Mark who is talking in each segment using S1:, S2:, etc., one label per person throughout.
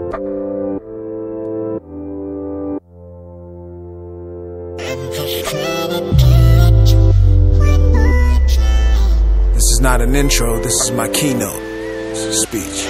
S1: This is not an intro, this is my keynote. It's a speech.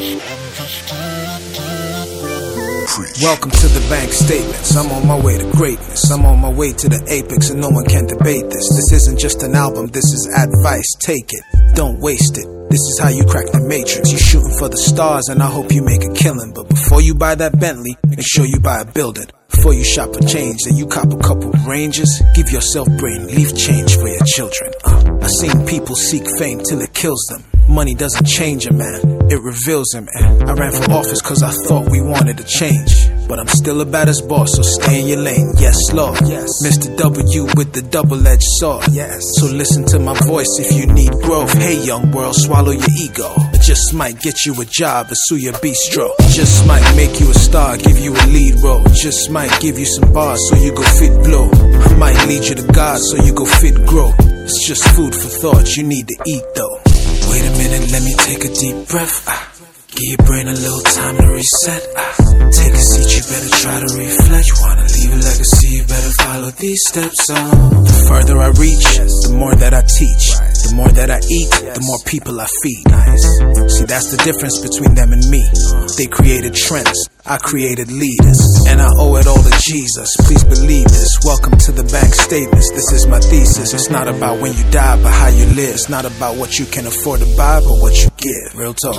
S1: Welcome to the bank statements. I'm on my way to greatness. I'm on my way to the apex and no one can debate this. This isn't just an album, this is advice. Take it, don't waste it. This is how you crack the matrix. You're shooting for the stars and I hope you make a killing. But before you buy that Bentley, make sure you buy a building. Before you shop for change and you cop a couple Rangers, give yourself brain, leave change for your children. I've seen people seek fame till it kills them. Money doesn't change a man, it reveals him. I ran for office cause I thought we wanted to change. But I'm still a baddest boss, so stay in your lane. Yes, Lord. Yes. Mr. W with the double-edged sword. Yes. So listen to my voice if you need growth. Hey, young world, swallow your ego. It just might get you a job at Suya Bistro. Just might make you a star, give you a lead role. Just might give you some bars so you go fit blow. I might lead you to God so you go fit grow. It's just food for thought, you need to eat though. Wait a minute, let me take a deep breath. Give your brain a little time to reset. Take a seat, you better try to reflect. You wanna leave a legacy, you better follow these steps. The further I reach, the more that I teach. The more that I eat, the more people I feed. See, that's the difference between them and me. They created trends, I created leaders. And I owe it all to Jesus, please believe this. Welcome to the bank statements, this is my thesis. It's not about when you die, but how you live. It's not about what you can afford to buy, but what you give. Real talk.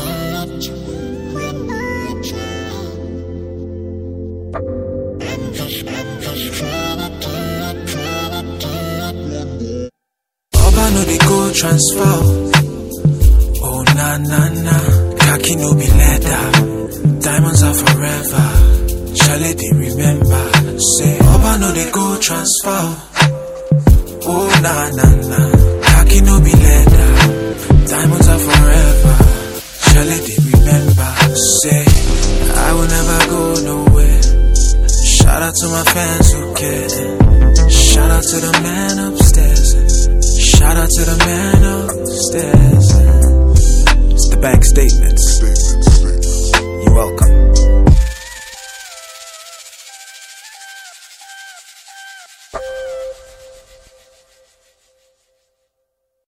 S1: Oba no dey go transfer. Oh na na na, khaki no be leather. Diamonds are forever. Shall they remember? Say Oba no dey go transfer. Oh na na na, khaki no be leather. Diamonds are forever. Shall they remember? Say I will never go nowhere. Shout out to my fans who care. Shout out to the man upstairs. Shout out to the man upstairs. It's the bank statements. You're welcome.